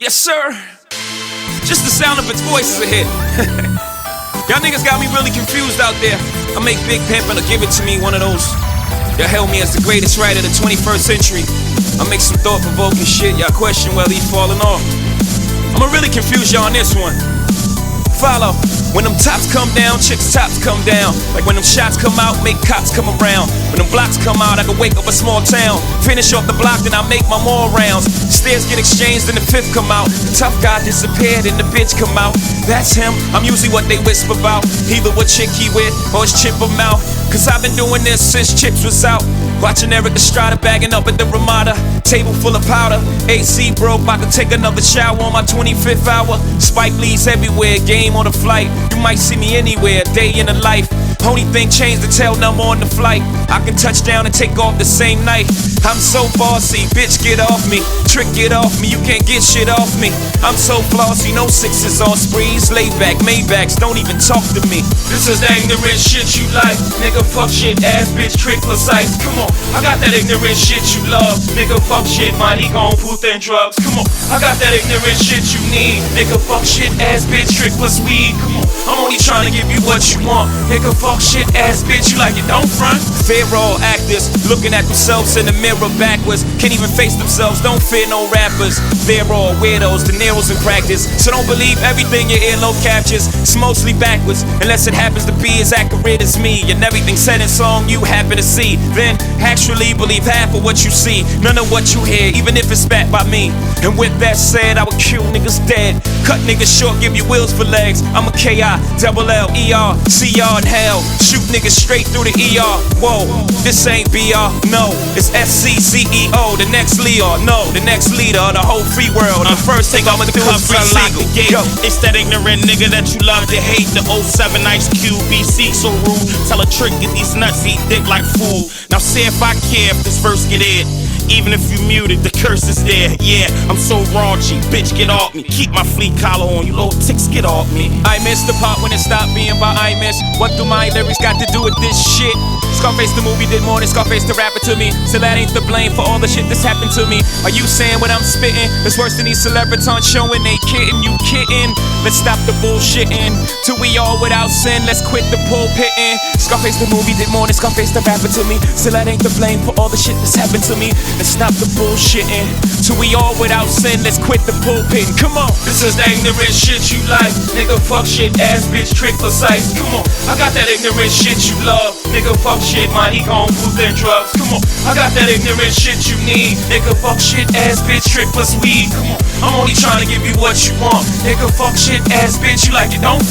Yes, sir. Just the sound of its voice is a hit. Y'all niggas got me really confused out there. I make Big Pimpin' or Give It To Me one of those. Y'all hail me as the greatest writer of the 21st century. I make some thought-provoking shit. Y'all question whether he's falling off. I'ma really confuse y'all on this one. Follow. When them tops come down, chicks' tops come down. Like when them shots come out, make cops come around. When them blocks come out, I can wake up a small town. Finish off the block, then I make my more rounds. Stairs get exchanged, then the fifth come out. Tough guy disappeared, and the bitch come out. That's him, I'm usually what they whisper about. Either what chick he with, or his chip him out. Cause I've been doing this since Chips was out. Watching Eric Estrada bagging up at the Ramada. Table full of powder, AC broke, about to take another shower on my 25th hour. Spike Lee's everywhere, game on the flight. You might see me anywhere, day in the life. Only thing changed the tail number on the flight. I can touch down and take off the same night. I'm so bossy, bitch get off me. Trick get off me, you can't get shit off me. I'm so flossy, no sixes on sprees. Laid back, Maybachs, don't even talk to me. This is the ignorant shit you like. Nigga fuck shit, ass bitch, trick plus ice. Come on, I got that ignorant shit you love. Nigga fuck shit, money gon' put and drugs. Come on, I got that ignorant shit you need. Nigga fuck shit, ass bitch, trick plus weed. Come on, I'm only trying to give you what you want. Nigga fuck shit, ass bitch, you like it, don't front. Fear all actors, looking at themselves in the mirror backwards. Can't even face themselves, don't fear no rappers. They're all weirdos, De Niro's in practice. So don't believe everything your earlobe captures. It's mostly backwards, unless it happens to be as accurate as me. And everything said in song you happen to see. Then actually believe half of what you see, none of what you hear, even if it's spat by me. And with that said, I would kill niggas dead, cut niggas short, give you wheels for legs. I'm a K-I-double-L-E-R-C-R in hell. Shoot niggas straight through the ER. Whoa, this ain't BR, no, it's SCCEO. The next Leo, no, the next leader of the whole free world. The first thing I'ma do is free legal. It's that ignorant nigga that you love to hate. The 07 Ice Cube BC so rude. Tell a trick, get these nuts, eat dick like food. Now see if I care if this verse get in. Even if you muted, the curse is there. Yeah, I'm so raunchy, bitch get off me. Keep my fleet collar on, you little ticks get off me. I missed the part when it stopped being by I miss. What do my lyrics got to do with this shit? Scarface the movie did more than Scarface the rapper to me. So that ain't the blame for all the shit that's happened to me. Are you saying what I'm spitting is worse than these celebrities showing they kidding? You kidding? Let's stop the bullshitting. Till we all without sin, let's quit the pulpitting. Scarface the movie did more than Scarface the rapper to me. So that ain't the blame for all the shit that's happened to me. Let's stop the bullshitting. Till we all without sin, let's quit the pulpitting. Come on. This is the ignorant shit you like. Nigga fuck shit, ass bitch, trick for size. Come on, I got that ignorant shit you love. Nigga fuck shit, money gon' put and drugs. Come on, I got that ignorant shit you need. Nigga fuck shit, ass bitch, trick plus weed. Come on, I'm only trying to give you what you want. Nigga fuck shit, ass bitch, you like it, don't